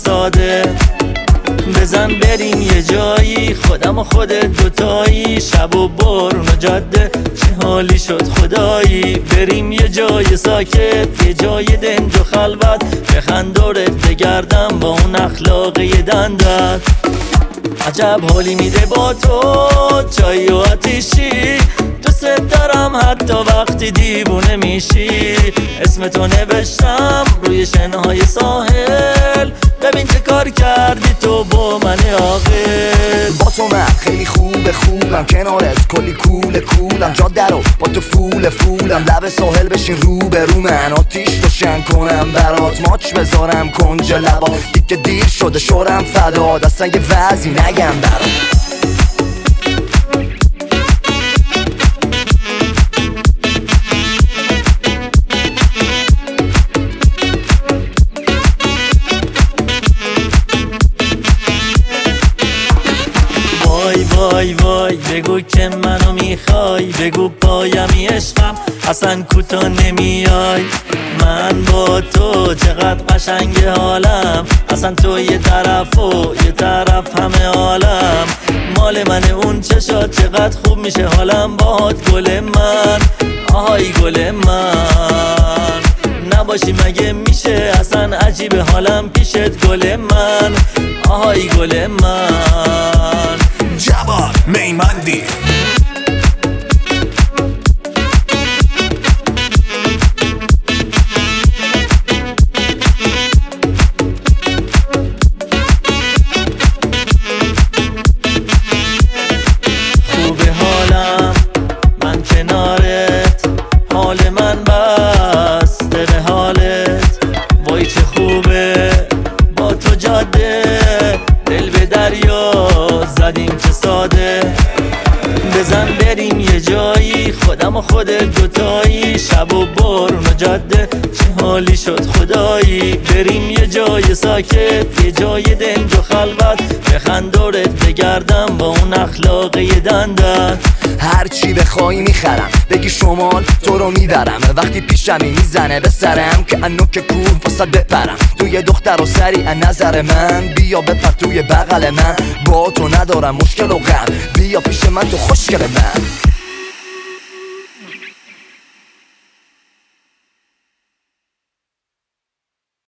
ساده. بزن بریم یه جایی، خودم و خودت دوتایی، شب و بارون و جاده، چه حالی شد خدایی. بریم یه جای ساکت، یه جای دنج و خلوت، بخندارت بگردم با اون اخلاق یه دندت. عجب حالی میده با تو چای و آتیشی، دوست دارم حتی وقتی دیوونه میشی. اسم تو نوشتم روی شنهای ساحل، ببین چه کار کردی تو با من عاقل. با تو من خیلی خوبم، کنارت کلی کولم، جاده رو با تو فولم، لب ساحل بشین رو به رو من، آتیش روشن کنم برات، ماچ بذارم کنج لبا، دیگه دیر شده شورم فدا، اصلا یه وضعی نگم برات. وای وای بگو که منو میخوای، بگو پایمی عشقم اصلا کوتا نمیای. من با تو چقدر قشنگ حالم، اصلا تو یه طرف و یه طرف همه عالم. مال من اون چشات چقدر خوب میشه حالم باهات گل من، آهای گل من. نباشی مگه میشه اصلا عجیب حالم پیشت گل من، آهای گل من. جبار میمندی خوبه حالم من کنارت، حال من بسته به حالت. وای چه خوبه با تو جاده، دل به دریا زدیم چه ساده. بزن بریم یه جایی، خودم و خودت دوتایی، شب و بارون و جاده، چه حالی شد خدایی. بریم یه جای ساکت، یه جای دنج و خلوت، بخندارت بگردم با اون اخلاق یه دندت. هرچی بخوای میخرم، بگی شمال تو رو میبرم، وقتی پیشمی میزنه به سرم که انوک کور واسد بپرم. تو یه دختر و سری نظر من، بیا بپر توی بغل من، با تو ندارم مشکل و غم، بیا پیش من تو خوشگل من.